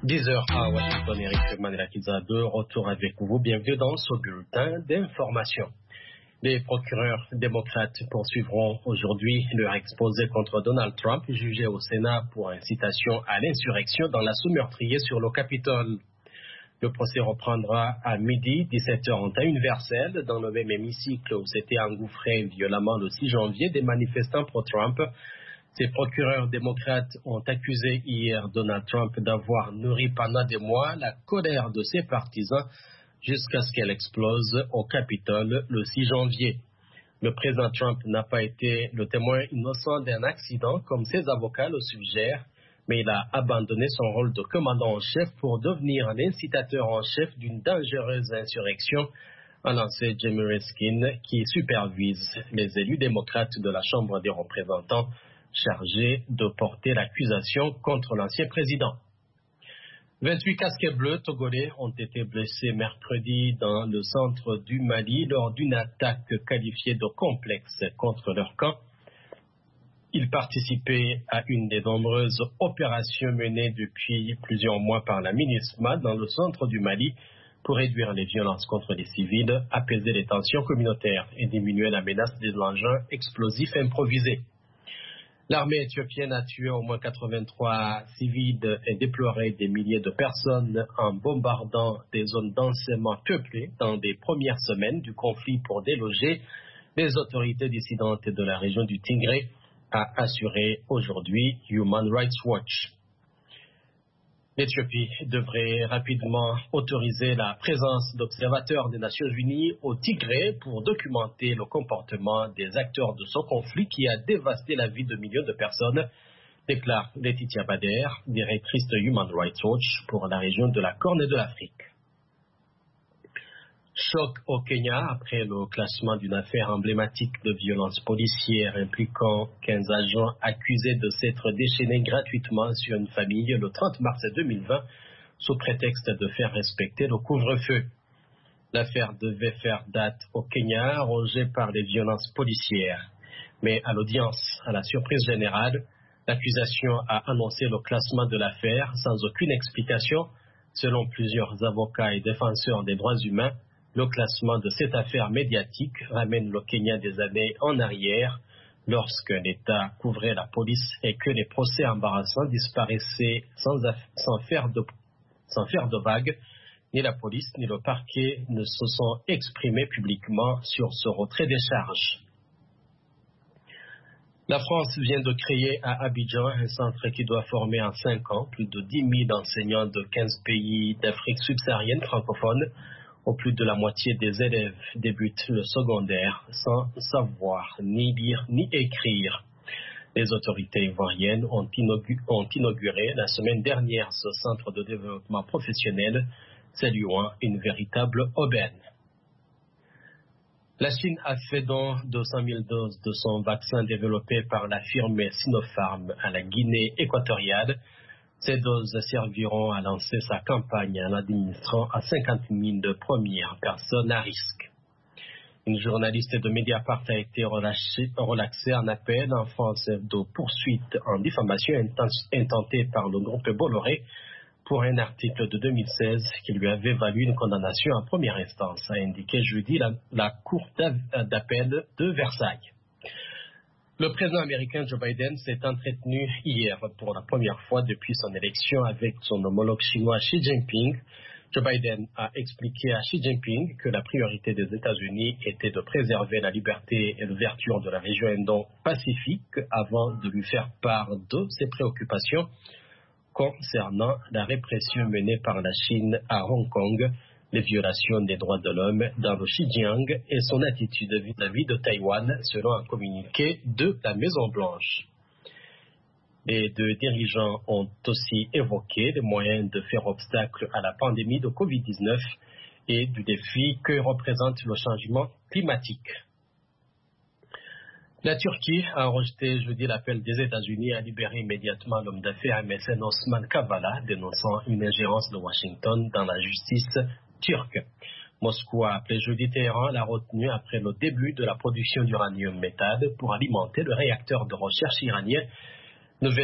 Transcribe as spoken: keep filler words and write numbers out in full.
dix heures à Washington, Eric Manelakiza de retour avec vous. Bienvenue dans ce bulletin d'information. Les procureurs démocrates poursuivront aujourd'hui leur exposé contre Donald Trump, jugé au Sénat pour incitation à l'insurrection dans l'assaut meurtrier sur le Capitole. Le procès reprendra à midi, dix-sept heures en temps universel, dans le même hémicycle où s'étaient engouffrés violemment le six janvier des manifestants pro-Trump. Ces procureurs démocrates ont accusé hier Donald Trump d'avoir nourri pendant des mois la colère de ses partisans jusqu'à ce qu'elle explose au Capitole le six janvier. Le président Trump n'a pas été le témoin innocent d'un accident comme ses avocats le suggèrent, mais il a abandonné son rôle de commandant en chef pour devenir l'incitateur en chef d'une dangereuse insurrection, a lancé Jamie Raskin, qui supervise les élus démocrates de la Chambre des représentants chargés de porter l'accusation contre l'ancien président. vingt-huit casquets bleus togolais ont été blessés mercredi dans le centre du Mali lors d'une attaque qualifiée de complexe contre leur camp. Ils participaient à une des nombreuses opérations menées depuis plusieurs mois par la MINUSMA dans le centre du Mali pour réduire les violences contre les civils, apaiser les tensions communautaires et diminuer la menace des engins explosifs improvisés. L'armée éthiopienne a tué au moins quatre-vingt-trois civils et déploré des milliers de personnes en bombardant des zones densément peuplées dans les premières semaines du conflit pour déloger les autorités dissidentes de la région du Tigré, a assuré aujourd'hui Human Rights Watch. L'Éthiopie devrait rapidement autoriser la présence d'observateurs des Nations Unies au Tigré pour documenter le comportement des acteurs de ce conflit qui a dévasté la vie de millions de personnes, déclare Laetitia Bader, directrice de Human Rights Watch pour la région de la Corne de l'Afrique. Choc au Kenya après le classement d'une affaire emblématique de violence policière impliquant quinze agents accusés de s'être déchaînés gratuitement sur une famille le trente mars deux mille vingt sous prétexte de faire respecter le couvre-feu. L'affaire devait faire date au Kenya, rongée par les violences policières. Mais à l'audience, à la surprise générale, l'accusation a annoncé le classement de l'affaire sans aucune explication. Selon plusieurs avocats et défenseurs des droits humains, le classement de cette affaire médiatique ramène le Kenya des années en arrière, lorsque l'État couvrait la police et que les procès embarrassants disparaissaient sans, sans, faire de, sans faire de vagues. Ni la police ni le parquet ne se sont exprimés publiquement sur ce retrait des charges. La France vient de créer à Abidjan un centre qui doit former en cinq ans plus de dix mille enseignants de quinze pays d'Afrique subsaharienne francophone. Au plus de la moitié des élèves débutent le secondaire sans savoir ni lire ni écrire. Les autorités ivoiriennes ont, inauguré, ont inauguré la semaine dernière ce centre de développement professionnel, saluant une véritable aubaine. La Chine a fait don de cent mille doses de son vaccin développé par la firme Sinopharm à la Guinée équatoriale. Ces doses serviront à lancer sa campagne en administrant à cinquante mille premières personnes à risque. Une journaliste de Mediapart a été relâchée, relaxée en appel en France de poursuite en diffamation intentée par le groupe Bolloré pour un article de deux mille seize qui lui avait valu une condamnation en première instance, a indiqué jeudi la, la Cour d'appel de Versailles. Le président américain Joe Biden s'est entretenu hier pour la première fois depuis son élection avec son homologue chinois Xi Jinping. Joe Biden a expliqué à Xi Jinping que la priorité des États-Unis était de préserver la liberté et l'ouverture de la région Indo-Pacifique avant de lui faire part de ses préoccupations concernant la répression menée par la Chine à Hong Kong, les violations des droits de l'homme dans le Xinjiang et son attitude vis-à-vis de Taïwan, selon un communiqué de la Maison-Blanche. Les deux dirigeants ont aussi évoqué les moyens de faire obstacle à la pandémie de covid dix-neuf et du défi que représente le changement climatique. La Turquie a rejeté jeudi l'appel des États-Unis à libérer immédiatement l'homme d'affaires M S N Osman Kavala, dénonçant une ingérence de Washington dans la justice turque. Moscou a appelé jeudi Téhéran à la retenue après le début de la production d'uranium méthane pour alimenter le réacteur de recherche iranien